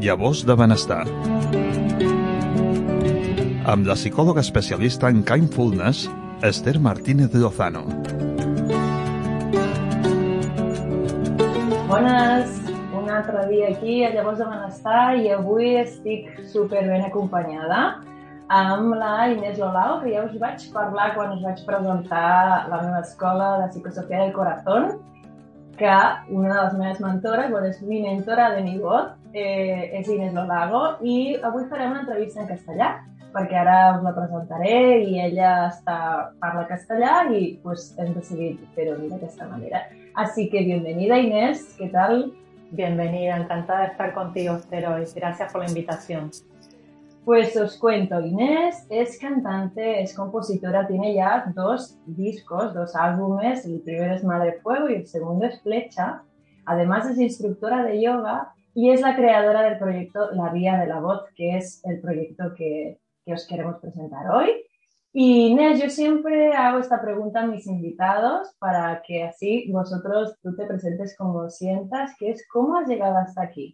Llavors de benestar. Amb la psicòloga especialista en Kindfulness, Esther Martínez Lozano. Bones, un altre dia aquí a Llavors de benestar i avui estic superben acompanyada amb la Inés Lolao, que ja us vaig parlar quan us vaig presentar la meva escola de Psicosofia del Corazón, que una de les meves mentores, bueno, és mi mentora de mi voz, és Inés Lolao, i avui farem una entrevista en castellà, perquè ara us la presentaré i ella parla castellà i pues, hem decidit fer-ho d'aquesta manera. Así que bienvenida, Inés, ¿qué tal? Bienvenida, encantada de estar contigo, Esther, hoy. Gracias por la invitación. Pues os cuento, Inés es cantante, es compositora, tiene ya 2 discos, 2 álbumes, el primero es Madre Fuego y el segundo es Flecha. Además es instructora de yoga y es la creadora del proyecto La Vía de la Voz, que es el proyecto que os queremos presentar hoy. Y Inés, yo siempre hago esta pregunta a mis invitados para que así tú te presentes como sientas, que es ¿cómo has llegado hasta aquí?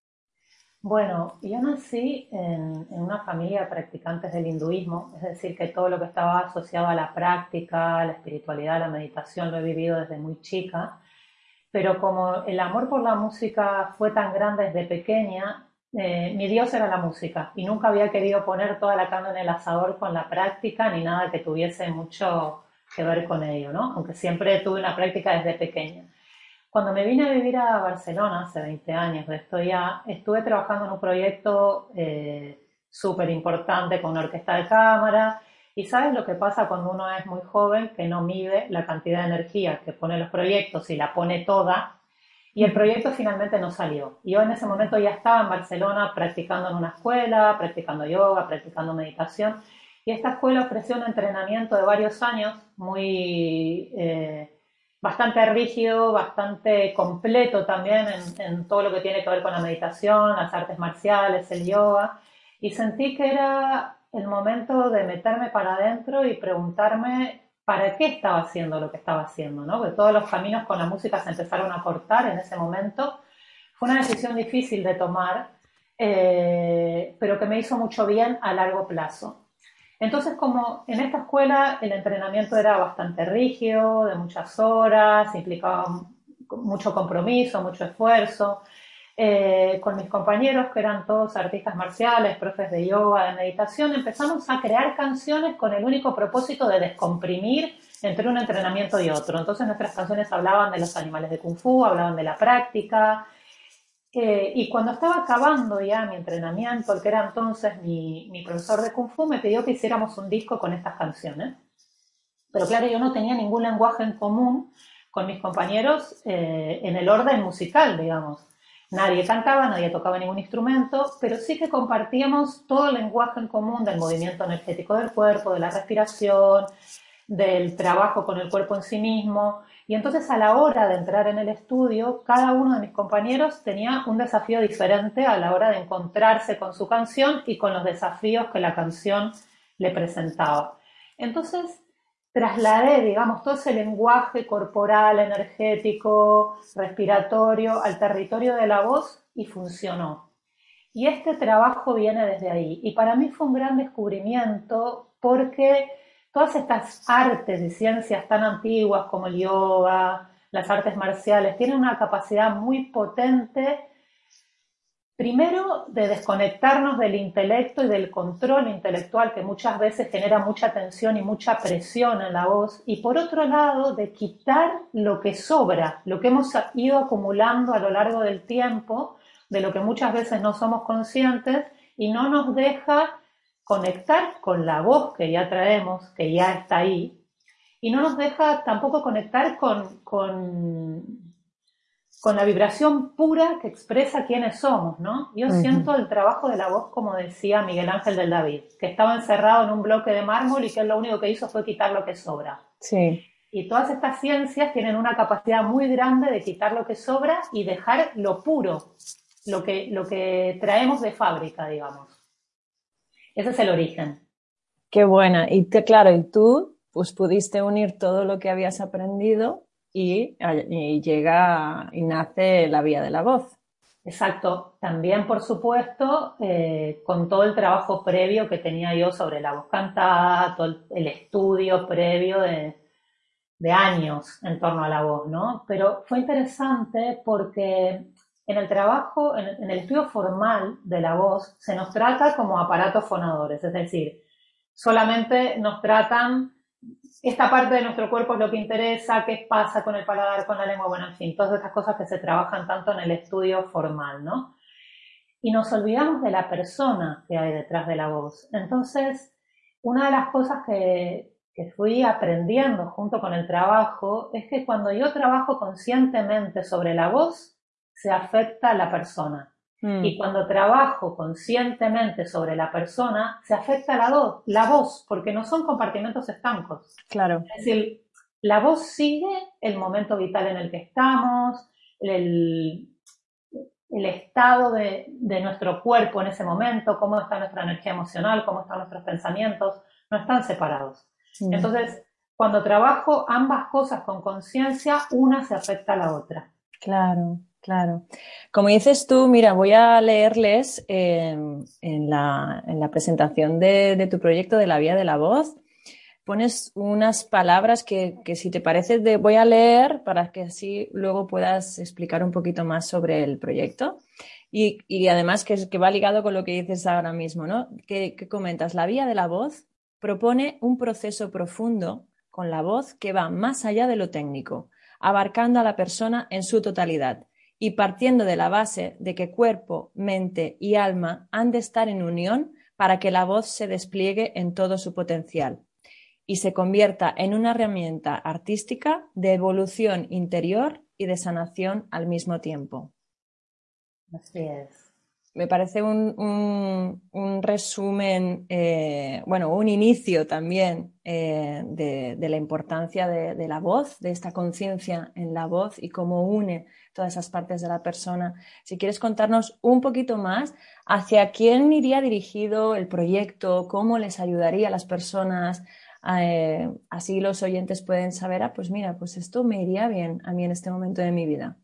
Bueno, yo nací en una familia de practicantes del hinduismo, es decir, que todo lo que estaba asociado a la práctica, a la espiritualidad, a la meditación lo he vivido desde muy chica, pero como el amor por la música fue tan grande desde pequeña, mi Dios era la música y nunca había querido poner toda la carne en el asador con la práctica ni nada que tuviese mucho que ver con ello, ¿no? Aunque siempre tuve una práctica desde pequeña. Cuando me vine a vivir a Barcelona, hace 20 años de esto ya, estuve trabajando en un proyecto súper importante con una orquesta de cámara. Y ¿sabes lo que pasa cuando uno es muy joven? Que no mide la cantidad de energía que pone los proyectos y la pone toda. Y el proyecto finalmente no salió. Yo en ese momento ya estaba en Barcelona practicando en una escuela, practicando yoga, practicando meditación. Y esta escuela ofreció un entrenamiento de varios años muy... bastante rígido, bastante completo también en todo lo que tiene que ver con la meditación, las artes marciales, el yoga, y sentí que era el momento de meterme para adentro y preguntarme para qué estaba haciendo lo que estaba haciendo, ¿no? Porque todos los caminos con la música se empezaron a cortar en ese momento. Fue una decisión difícil de tomar, pero que me hizo mucho bien a largo plazo. Entonces, como en esta escuela el entrenamiento era bastante rígido, de muchas horas, implicaba mucho compromiso, mucho esfuerzo, con mis compañeros, que eran todos artistas marciales, profes de yoga, de meditación, empezamos a crear canciones con el único propósito de descomprimir entre un entrenamiento y otro. Entonces, nuestras canciones hablaban de los animales de Kung Fu, hablaban de la práctica. Y cuando estaba acabando ya mi entrenamiento, el que era entonces mi profesor de Kung Fu me pidió que hiciéramos un disco con estas canciones. Pero claro, yo no tenía ningún lenguaje en común con mis compañeros en el orden musical, digamos. Nadie cantaba, nadie tocaba ningún instrumento, pero sí que compartíamos todo el lenguaje en común del movimiento energético del cuerpo, de la respiración, del trabajo con el cuerpo en sí mismo. Y entonces a la hora de entrar en el estudio, cada uno de mis compañeros tenía un desafío diferente a la hora de encontrarse con su canción y con los desafíos que la canción le presentaba. Entonces trasladé, digamos, todo ese lenguaje corporal, energético, respiratorio al territorio de la voz y funcionó. Y este trabajo viene desde ahí. Y para mí fue un gran descubrimiento porque todas estas artes y ciencias tan antiguas como el yoga, las artes marciales, tienen una capacidad muy potente, primero, de desconectarnos del intelecto y del control intelectual que muchas veces genera mucha tensión y mucha presión en la voz, y por otro lado, de quitar lo que sobra, lo que hemos ido acumulando a lo largo del tiempo, de lo que muchas veces no somos conscientes y no nos deja conectar con la voz que ya traemos, que ya está ahí, y no nos deja tampoco conectar con la vibración pura que expresa quiénes somos, ¿no? Yo siento el trabajo de la voz, como decía Miguel Ángel del David, que estaba encerrado en un bloque de mármol y que él lo único que hizo fue quitar lo que sobra. Sí. Y todas estas ciencias tienen una capacidad muy grande de quitar lo que sobra y dejar lo puro, lo que traemos de fábrica, digamos. Ese es el origen. Qué buena. Y claro, y tú pues pudiste unir todo lo que habías aprendido y llega y nace La Vía de la Voz. Exacto. También, por supuesto, con todo el trabajo previo que tenía yo sobre la voz cantada, todo el estudio previo de años en torno a la voz, ¿no? Pero fue interesante porque en el trabajo, en el estudio formal de la voz, se nos trata como aparatos fonadores, es decir, solamente nos tratan esta parte de nuestro cuerpo es lo que interesa, qué pasa con el paladar, con la lengua, bueno, en fin, todas estas cosas que se trabajan tanto en el estudio formal, ¿no? Y nos olvidamos de la persona que hay detrás de la voz. Entonces, una de las cosas que fui aprendiendo junto con el trabajo es que cuando yo trabajo conscientemente sobre la voz, se afecta a la persona. Y cuando trabajo conscientemente sobre la persona, se afecta la voz, porque no son compartimentos estancos. Claro. Es decir, la voz sigue el momento vital en el que estamos, el estado de nuestro cuerpo en ese momento, cómo está nuestra energía emocional, cómo están nuestros pensamientos, no están separados. Entonces, cuando trabajo ambas cosas con conciencia, una se afecta a la otra. Claro, claro. Como dices tú, mira, voy a leerles en la presentación de tu proyecto de la Vía de la Voz. Pones unas palabras que si te parece voy a leer para que así luego puedas explicar un poquito más sobre el proyecto y además que va ligado con lo que dices ahora mismo, ¿no? Que comentas, la Vía de la Voz propone un proceso profundo con la voz que va más allá de lo técnico, abarcando a la persona en su totalidad y partiendo de la base de que cuerpo, mente y alma han de estar en unión para que la voz se despliegue en todo su potencial y se convierta en una herramienta artística de evolución interior y de sanación al mismo tiempo. Así es. Me parece un resumen, un inicio también de la importancia de la voz, de esta conciencia en la voz y cómo une todas esas partes de la persona. Si quieres contarnos un poquito más hacia quién iría dirigido el proyecto, cómo les ayudaría a las personas, así los oyentes pueden saber, pues mira, pues esto me iría bien a mí en este momento de mi vida.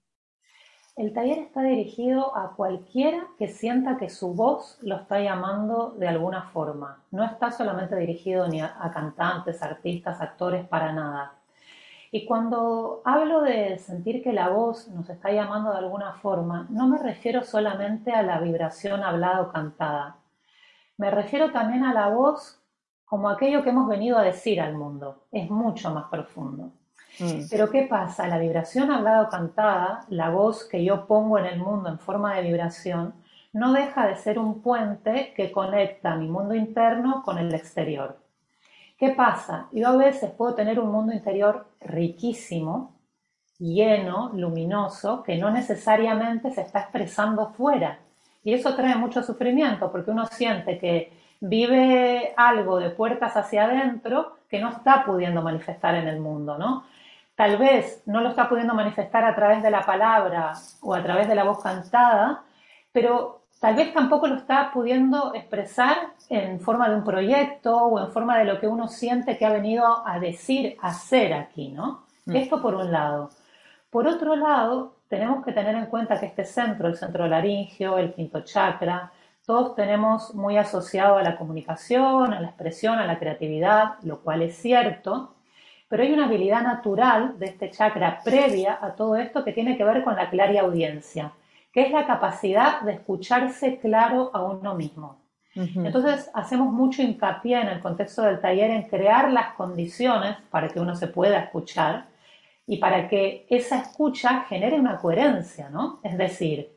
El taller está dirigido a cualquiera que sienta que su voz lo está llamando de alguna forma. No está solamente dirigido ni a cantantes, artistas, actores, para nada. Y cuando hablo de sentir que la voz nos está llamando de alguna forma, no me refiero solamente a la vibración hablada o cantada. Me refiero también a la voz como aquello que hemos venido a decir al mundo. Es mucho más profundo. Pero ¿qué pasa? La vibración hablada o cantada, la voz que yo pongo en el mundo en forma de vibración, no deja de ser un puente que conecta mi mundo interno con el exterior. ¿Qué pasa? Yo a veces puedo tener un mundo interior riquísimo, lleno, luminoso, que no necesariamente se está expresando fuera. Y eso trae mucho sufrimiento, porque uno siente que vive algo de puertas hacia adentro que no está pudiendo manifestar en el mundo, ¿no? Tal vez no lo está pudiendo manifestar a través de la palabra o a través de la voz cantada, pero tal vez tampoco lo está pudiendo expresar en forma de un proyecto o en forma de lo que uno siente que ha venido a decir, a hacer aquí, ¿no? Esto por un lado. Por otro lado, tenemos que tener en cuenta que este centro, el centro laringio, el quinto chakra, todos tenemos muy asociado a la comunicación, a la expresión, a la creatividad, lo cual es cierto. Pero hay una habilidad natural de este chakra previa a todo esto que tiene que ver con la clariaudiencia, que es la capacidad de escucharse claro a uno mismo. Entonces hacemos mucho hincapié en el contexto del taller en crear las condiciones para que uno se pueda escuchar y para que esa escucha genere una coherencia, ¿no? Es decir,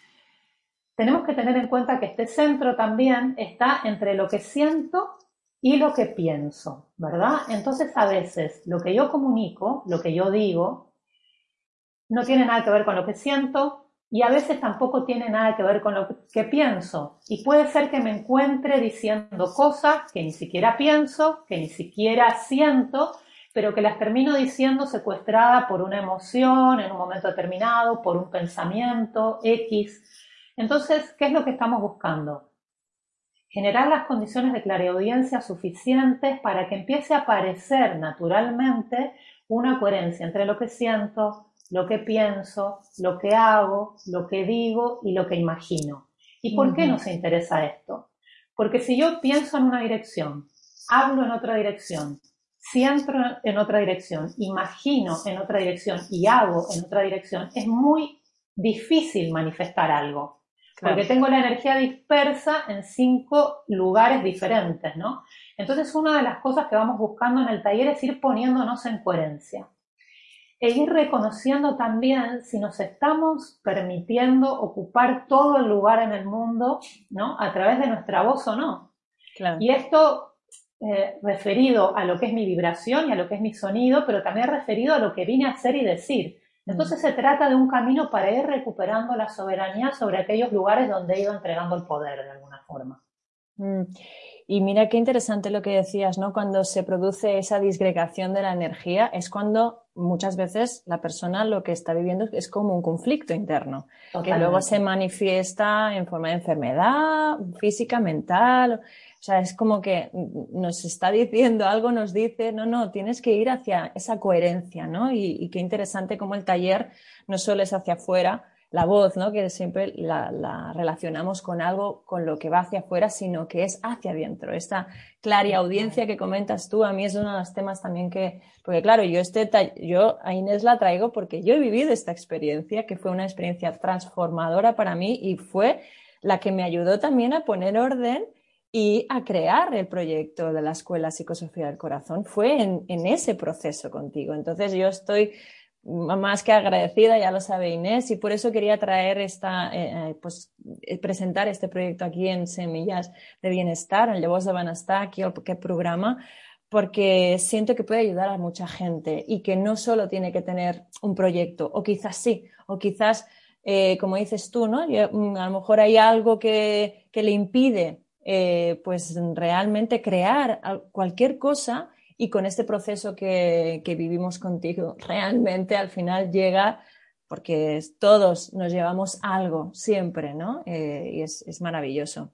tenemos que tener en cuenta que este centro también está entre lo que siento y lo que pienso, ¿verdad? Entonces a veces lo que yo comunico, lo que yo digo, no tiene nada que ver con lo que siento y a veces tampoco tiene nada que ver con lo que pienso. Y puede ser que me encuentre diciendo cosas que ni siquiera pienso, que ni siquiera siento, pero que las termino diciendo secuestrada por una emoción en un momento determinado, por un pensamiento X. Entonces, ¿qué es lo que estamos buscando? Generar las condiciones de clariaudiencia suficientes para que empiece a aparecer naturalmente una coherencia entre lo que siento, lo que pienso, lo que hago, lo que digo y lo que imagino. ¿Y por qué nos interesa esto? Porque si yo pienso en una dirección, hablo en otra dirección, siento en otra dirección, imagino en otra dirección y hago en otra dirección, es muy difícil manifestar algo. Claro. Porque tengo la energía dispersa en 5 lugares diferentes, ¿no? Entonces, una de las cosas que vamos buscando en el taller es ir poniéndonos en coherencia. E ir reconociendo también si nos estamos permitiendo ocupar todo el lugar en el mundo, ¿no? A través de nuestra voz o no. Claro. Y esto referido a lo que es mi vibración y a lo que es mi sonido, pero también referido a lo que vine a hacer y decir. Entonces se trata de un camino para ir recuperando la soberanía sobre aquellos lugares donde he ido entregando el poder de alguna forma. Y mira qué interesante lo que decías, ¿no? Cuando se produce esa disgregación de la energía es cuando muchas veces la persona lo que está viviendo es como un conflicto interno, totalmente, que luego se manifiesta en forma de enfermedad física, mental. O sea, es como que nos está diciendo algo, nos dice, no, tienes que ir hacia esa coherencia, ¿no? Y qué interesante como el taller no solo es hacia afuera, la voz, ¿no? Que siempre la relacionamos con algo, con lo que va hacia afuera, sino que es hacia adentro. Esta clariaudiencia que comentas tú, a mí es uno de los temas también que... Porque claro, yo a Inés la traigo porque yo he vivido esta experiencia, que fue una experiencia transformadora para mí y fue la que me ayudó también a poner orden y a crear el proyecto de la Escuela Psicosofía del Corazón. Fue en ese proceso contigo. Entonces yo estoy más que agradecida, ya lo sabe Inés, y por eso quería traer presentar este proyecto aquí en Semillas de Bienestar, en Llavors de Benestar, aquí el programa, porque siento que puede ayudar a mucha gente y que no solo tiene que tener un proyecto, o quizás sí, o quizás, como dices tú, ¿no? A lo mejor hay algo que le impide pues realmente crear cualquier cosa. Y con este proceso que vivimos contigo, realmente al final llega, porque todos nos llevamos algo siempre, ¿no? Y es maravilloso.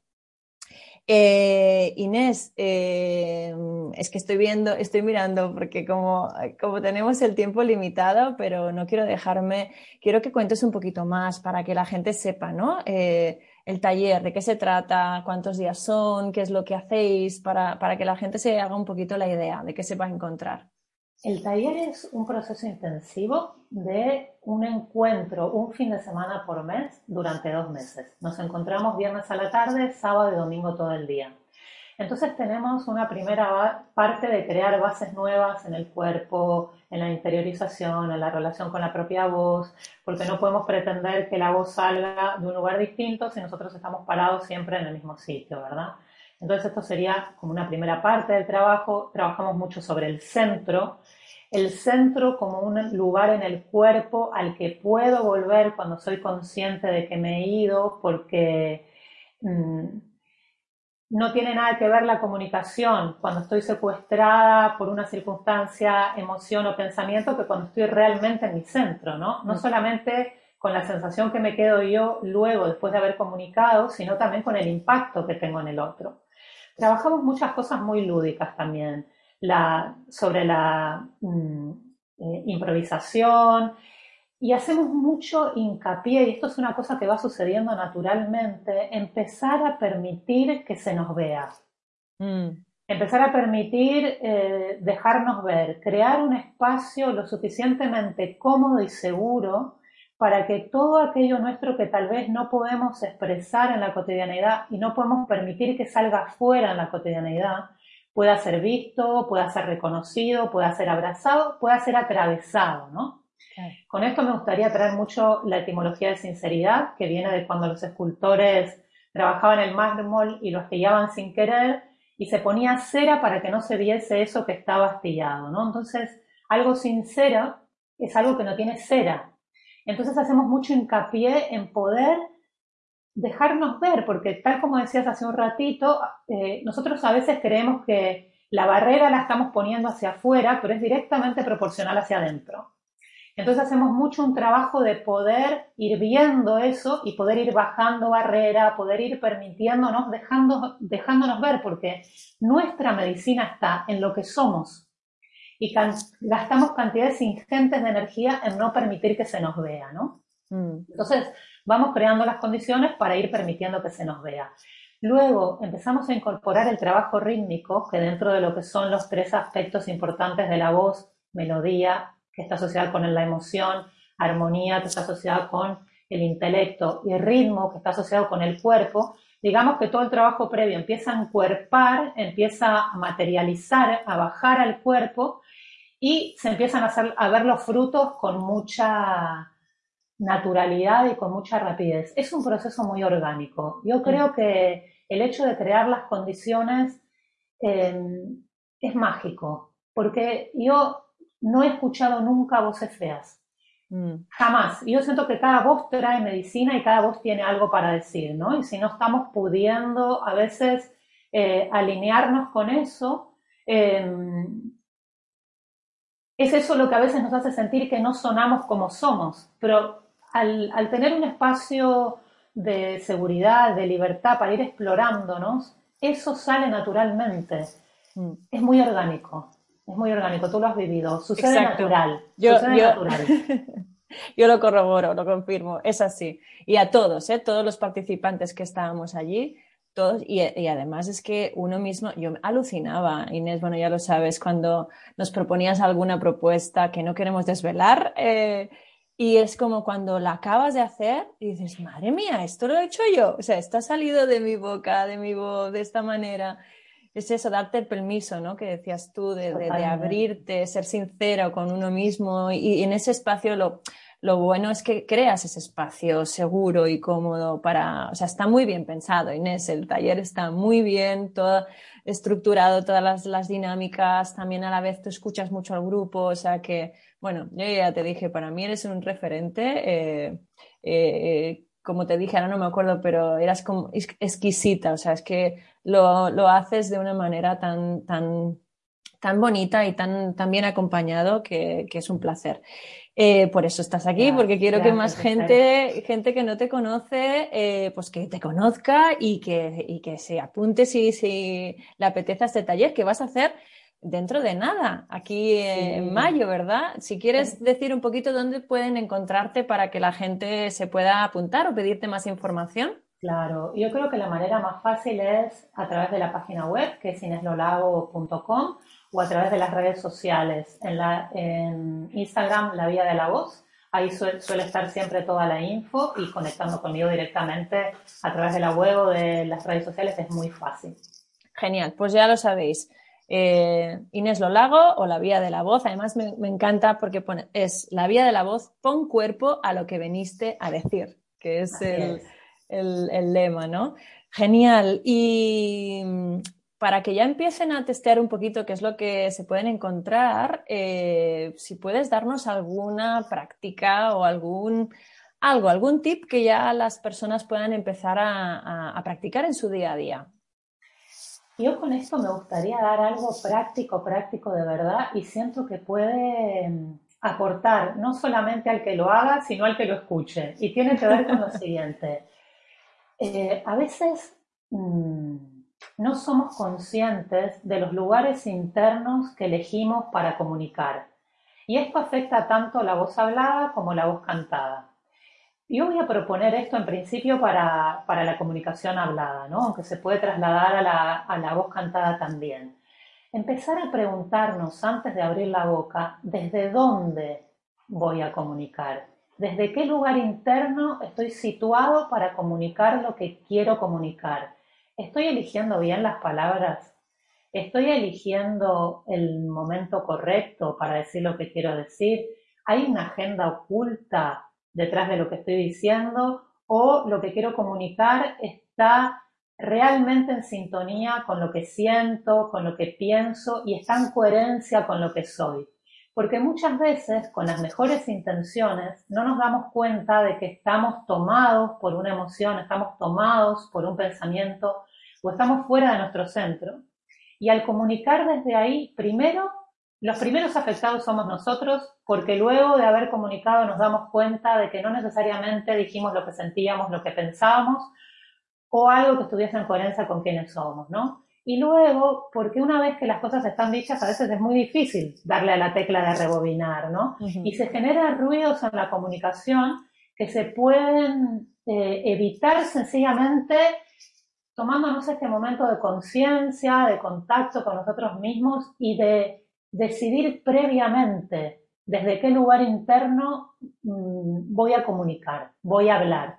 Inés, es que estoy mirando, porque como tenemos el tiempo limitado, pero no quiero quiero que cuentes un poquito más para que la gente sepa, ¿no? El taller, de qué se trata, cuántos días son, qué es lo que hacéis, para que la gente se haga un poquito la idea de qué se va a encontrar. El taller es un proceso intensivo de un encuentro, un fin de semana por mes durante 2 meses. Nos encontramos viernes a la tarde, sábado y domingo todo el día. Entonces tenemos una primera parte de crear bases nuevas en el cuerpo, en la interiorización, en la relación con la propia voz, porque no podemos pretender que la voz salga de un lugar distinto si nosotros estamos parados siempre en el mismo sitio, ¿verdad? Entonces esto sería como una primera parte del trabajo. Trabajamos mucho sobre el centro como un lugar en el cuerpo al que puedo volver cuando soy consciente de que me he ido, porque no tiene nada que ver la comunicación cuando estoy secuestrada por una circunstancia, emoción o pensamiento que cuando estoy realmente en mi centro, ¿no? No solamente con la sensación que me quedo yo luego después de haber comunicado, sino también con el impacto que tengo en el otro. Trabajamos muchas cosas muy lúdicas también, sobre la improvisación, y hacemos mucho hincapié, y esto es una cosa que va sucediendo naturalmente, empezar a permitir que se nos vea. Empezar a permitir dejarnos ver, crear un espacio lo suficientemente cómodo y seguro para que todo aquello nuestro que tal vez no podemos expresar en la cotidianeidad y no podemos permitir que salga fuera en la cotidianeidad, pueda ser visto, pueda ser reconocido, pueda ser abrazado, pueda ser atravesado, ¿no? Okay. Con esto me gustaría traer mucho la etimología de sinceridad, que viene de cuando los escultores trabajaban el mármol y lo astillaban sin querer, y se ponía cera para que no se viese eso que estaba astillado, ¿no? Entonces, algo sincero es algo que no tiene cera. Entonces hacemos mucho hincapié en poder dejarnos ver, porque tal como decías hace un ratito, nosotros a veces creemos que la barrera la estamos poniendo hacia afuera, pero es directamente proporcional hacia adentro. Entonces hacemos mucho un trabajo de poder ir viendo eso y poder ir bajando barrera, poder ir permitiéndonos, dejándonos ver, porque nuestra medicina está en lo que somos. y gastamos cantidades ingentes de energía en no permitir que se nos vea, ¿no? Entonces, vamos creando las condiciones para ir permitiendo que se nos vea. Luego empezamos a incorporar el trabajo rítmico, que dentro de lo que son los 3 aspectos importantes de la voz, melodía, que está asociada con la emoción, armonía, que está asociada con el intelecto, y ritmo, que está asociado con el cuerpo, digamos que todo el trabajo previo empieza a encuerpar, empieza a materializar, a bajar al cuerpo, y se empiezan a ver los frutos con mucha naturalidad y con mucha rapidez. Es un proceso muy orgánico. Yo creo que el hecho de crear las condiciones es mágico, porque yo no he escuchado nunca voces feas. Jamás. Yo siento que cada voz trae medicina y cada voz tiene algo para decir, ¿no? Y si no estamos pudiendo a veces alinearnos con eso, es eso lo que a veces nos hace sentir que no sonamos como somos. Pero al tener un espacio de seguridad, de libertad para ir explorándonos, eso sale naturalmente. Es muy orgánico. Es muy orgánico, tú lo has vivido. Sucede natural. Natural. Yo lo corroboro, lo confirmo, es así. Y a todos, todos los participantes que estábamos allí, todos, y además es que uno mismo, yo alucinaba, Inés, bueno, ya lo sabes, cuando nos proponías alguna propuesta que no queremos desvelar, y es como cuando la acabas de hacer y dices, madre mía, esto lo he hecho yo, o sea, esto ha salido de mi boca, de mi voz, de esta manera. Es eso, darte el permiso, ¿no? Que decías tú, de abrirte, ser sincero con uno mismo, y en ese espacio lo bueno es que creas ese espacio seguro y cómodo para, o sea, está muy bien pensado, Inés, el taller está muy bien, todo estructurado, todas las dinámicas, también a la vez tú escuchas mucho al grupo, o sea que, bueno, yo ya te dije, para mí eres un referente, como te dije, ahora no me acuerdo, pero eras como exquisita, o sea, es que lo haces de una manera tan bonita y tan bien acompañado que es un placer. Por eso estás aquí, porque quiero que más gente que no te conoce, pues que te conozca y que se apunte si le apetece a este taller que vas a hacer dentro de nada, aquí en mayo, ¿verdad? Si quieres decir un poquito dónde pueden encontrarte para que la gente se pueda apuntar o pedirte más información. Claro, yo creo que la manera más fácil es a través de la página web, que es ineslolago.com, o a través de las redes sociales. En Instagram, La Vía de la Voz, ahí suele estar siempre toda la info, y conectando conmigo directamente a través de la web o de las redes sociales es muy fácil. Genial, pues ya lo sabéis. Inés Lolago o La Vía de la Voz. Además me encanta porque es La Vía de la Voz, pon cuerpo a lo que veniste a decir, que es el lema, ¿no? Genial. Y para que ya empiecen a testear un poquito qué es lo que se pueden encontrar, si puedes darnos alguna práctica o algún tip que ya las personas puedan empezar a practicar en su día a día. Yo con esto me gustaría dar algo práctico de verdad, y siento que puede aportar no solamente al que lo haga, sino al que lo escuche. Y tiene que ver con lo siguiente. A veces no somos conscientes de los lugares internos que elegimos para comunicar. Y esto afecta tanto la voz hablada como la voz cantada. Yo voy a proponer esto en principio para la comunicación hablada, ¿no? Aunque se puede trasladar a la voz cantada también. Empezar a preguntarnos antes de abrir la boca, ¿desde dónde voy a comunicar? ¿Desde qué lugar interno estoy situado para comunicar lo que quiero comunicar? ¿Estoy eligiendo bien las palabras? ¿Estoy eligiendo el momento correcto para decir lo que quiero decir? ¿Hay una agenda oculta detrás de lo que estoy diciendo, o lo que quiero comunicar está realmente en sintonía con lo que siento, con lo que pienso, y está en coherencia con lo que soy? Porque muchas veces, con las mejores intenciones, no nos damos cuenta de que estamos tomados por una emoción, estamos tomados por un pensamiento, o estamos fuera de nuestro centro. Y al comunicar desde ahí, los primeros afectados somos nosotros, porque luego de haber comunicado nos damos cuenta de que no necesariamente dijimos lo que sentíamos, lo que pensábamos, o algo que estuviese en coherencia con quienes somos, ¿no? Y luego, porque una vez que las cosas están dichas, a veces es muy difícil darle a la tecla de rebobinar, ¿no? Ujú. Y se generan ruidos en la comunicación que se pueden evitar sencillamente tomándonos este momento de conciencia, de contacto con nosotros mismos y de decidir previamente desde qué lugar interno voy a comunicar, voy a hablar.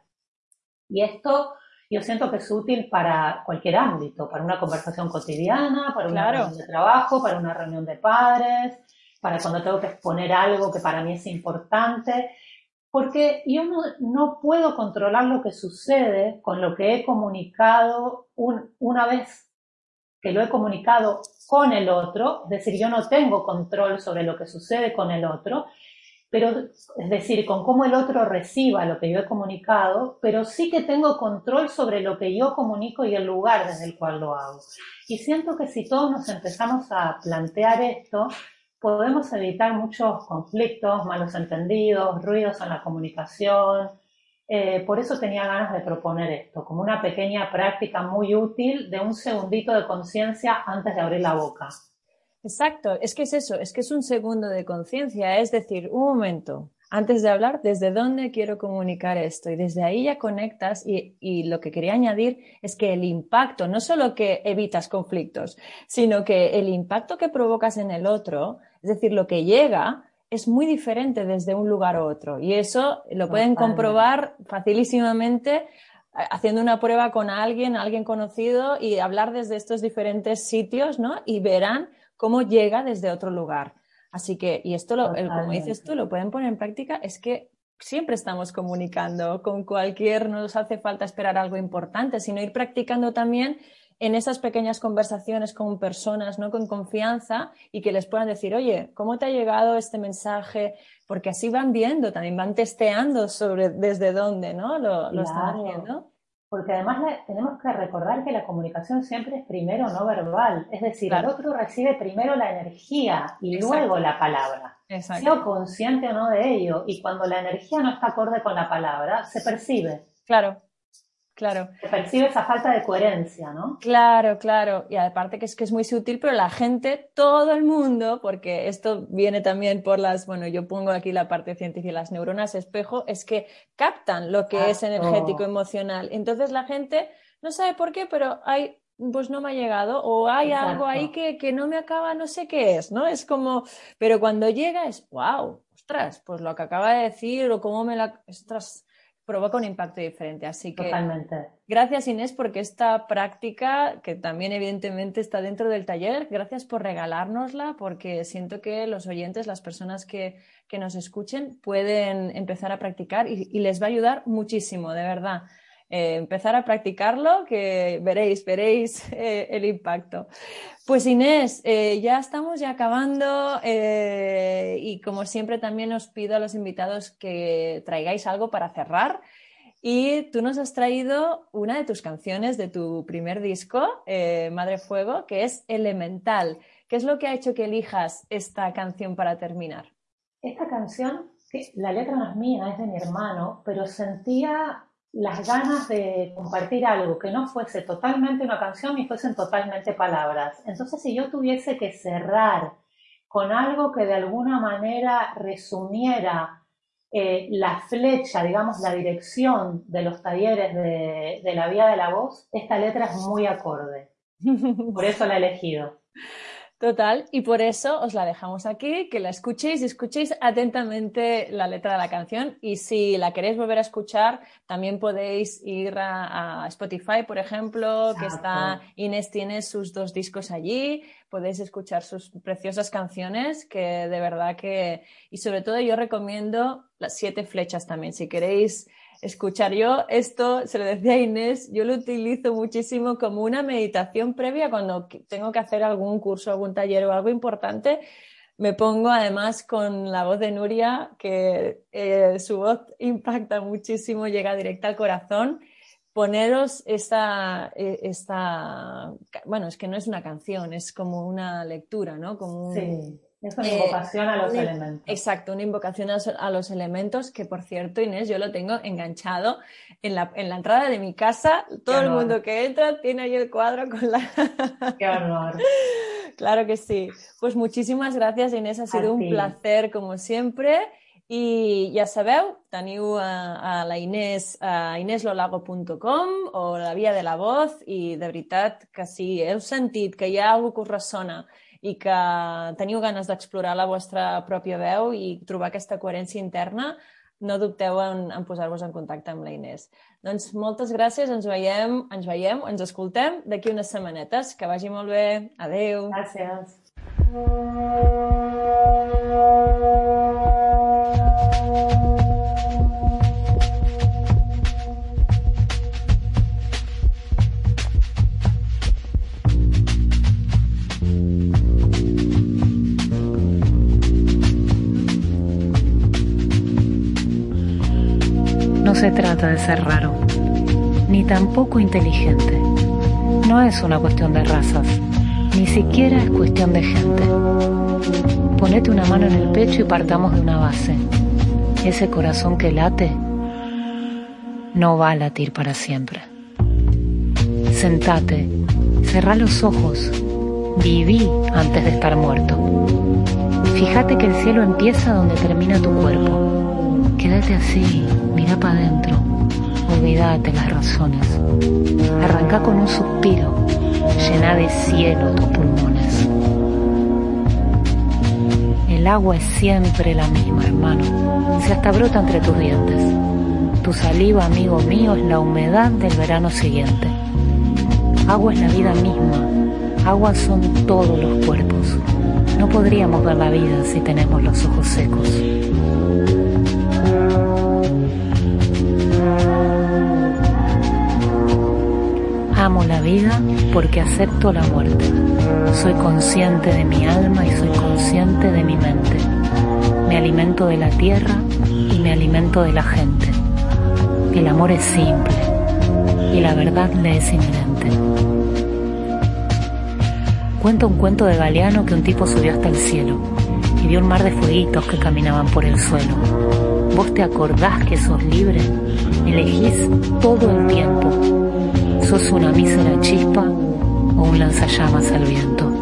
Y esto yo siento que es útil para cualquier ámbito, para una conversación cotidiana, para una Claro. reunión de trabajo, para una reunión de padres, para cuando tengo que exponer algo que para mí es importante, porque yo no puedo controlar lo que sucede con lo que he comunicado una vez que lo he comunicado con el otro, es decir, yo no tengo control sobre lo que sucede con el otro, pero es decir, con cómo el otro reciba lo que yo he comunicado, pero sí que tengo control sobre lo que yo comunico y el lugar desde el cual lo hago. Y siento que si todos nos empezamos a plantear esto, podemos evitar muchos conflictos, malos entendidos, ruidos en la comunicación. Por eso tenía ganas de proponer esto, como una pequeña práctica muy útil de un segundito de conciencia antes de abrir la boca. Exacto, es que es eso, es que es un segundo de conciencia, es decir, un momento, antes de hablar, ¿desde dónde quiero comunicar esto? Y desde ahí ya conectas y lo que quería añadir es que el impacto, no solo que evitas conflictos, sino que el impacto que provocas en el otro, es decir, lo que llega, es muy diferente desde un lugar a otro. Y eso lo pueden Totalmente. comprobar facilísimamente haciendo una prueba con alguien conocido y hablar desde estos diferentes sitios, ¿no? Y verán cómo llega desde otro lugar. Así que, y esto, como dices tú, Totalmente. lo pueden poner en práctica, es que siempre estamos comunicando con cualquier, no nos hace falta esperar algo importante, sino ir practicando también en esas pequeñas conversaciones con personas, ¿no? Con confianza y que les puedan decir, oye, ¿cómo te ha llegado este mensaje? Porque así van viendo, también van testeando sobre desde dónde, ¿no? Lo están Claro, haciendo. porque además tenemos que recordar que la comunicación siempre es primero no verbal, es decir, el Claro, otro recibe primero la energía y luego exacto, la palabra, sea exacto. consciente o no de ello, y cuando la energía no está acorde con la palabra, Claro, claro. se percibe esa falta de coherencia, ¿no? Claro, claro. Y aparte que es muy sutil, pero la gente, todo el mundo, porque esto viene también por bueno, yo pongo aquí la parte científica, las neuronas espejo, es que captan lo que es energético, Exacto, emocional. Entonces la gente no sabe por qué, pero pues no me ha llegado, o hay algo ahí exacto. que no me acaba, no sé qué es, ¿no? Es como, pero cuando llega es, wow, ostras, pues lo que acaba de decir, o cómo ostras, provoca un impacto diferente. Así que Totalmente. gracias, Inés, porque esta práctica, que también evidentemente está dentro del taller, gracias por regalárnosla, porque siento que los oyentes, las personas que nos escuchen, pueden empezar a practicar y les va a ayudar muchísimo, de verdad. Empezar a practicarlo, que veréis el impacto. Pues Inés, ya estamos ya acabando y como siempre también os pido a los invitados que traigáis algo para cerrar. Y tú nos has traído una de tus canciones de tu primer disco, Madre Fuego, que es Elemental. ¿Qué es lo que ha hecho que elijas esta canción para terminar? Esta canción, que la letra no es mía, es de mi hermano, pero sentía las ganas de compartir algo que no fuese totalmente una canción y fuesen totalmente palabras. Entonces, si yo tuviese que cerrar con algo que de alguna manera resumiera la flecha, digamos, la dirección de los talleres de la vía de la voz, esta letra es muy acorde. Por eso la he elegido. Total, y por eso os la dejamos aquí, que la escuchéis y escuchéis atentamente la letra de la canción. Y si la queréis volver a escuchar, también podéis ir a Spotify, por ejemplo, que está Exacto. Inés tiene sus 2 discos allí. Podéis escuchar sus preciosas canciones, que de verdad que... Y sobre todo yo recomiendo las 7 flechas también, si queréis escuchar. Yo esto, se lo decía a Inés, yo lo utilizo muchísimo como una meditación previa cuando tengo que hacer algún curso, algún taller o algo importante. Me pongo además con la voz de Nuria, que su voz impacta muchísimo, llega directa al corazón. Poneros bueno, es que no es una canción, es como una lectura, ¿no? Como Sí. Es una invocación a los elementos. Exacto, una invocación a los elementos, que por cierto, Inés, yo lo tengo enganchado en la entrada de mi casa. Todo el mundo que entra tiene ahí el cuadro con la... ¡Qué honor! Claro que sí. Pues muchísimas gracias, Inés, ha sido un placer como sempre. I ja sabeu, teniu a la Inés a ineslolago.com o la Via de la Voz, i de veritat que si heu sentit que hi ha alguna cosa que us ressona i que teniu ganes d'explorar la vostra pròpia veu i trobar aquesta coherència interna, no dubteu en posar-vos en contacte amb la Inés. Doncs moltes gràcies, ens escoltem d'aquí unes setmanetes. Que vagi molt bé. Adéu. Gràcies. No se trata de ser raro, ni tampoco inteligente. No es una cuestión de razas, ni siquiera es cuestión de gente. Ponete una mano en el pecho y partamos de una base. Ese corazón que late no va a latir para siempre. Sentate, cerrá los ojos, viví antes de estar muerto. Fíjate que el cielo empieza donde termina tu cuerpo. Quédate así, mira para adentro, olvídate las razones. Arranca con un suspiro, llena de cielo tus pulmones. El agua es siempre la misma, hermano, si hasta brota entre tus dientes. Tu saliva, amigo mío, es la humedad del verano siguiente. Agua es la vida misma, agua son todos los cuerpos. No podríamos ver la vida si tenemos los ojos secos. Amo la vida porque acepto la muerte. Soy consciente de mi alma y soy consciente de mi mente. Me alimento de la tierra y me alimento de la gente. El amor es simple y la verdad le es inherente. Cuenta un cuento de Galeano que un tipo subió hasta el cielo y vio un mar de fueguitos que caminaban por el suelo. ¿Vos te acordás que sos libre? Elegís todo el tiempo. ¿Sos una mísera chispa o un lanzallamas al viento?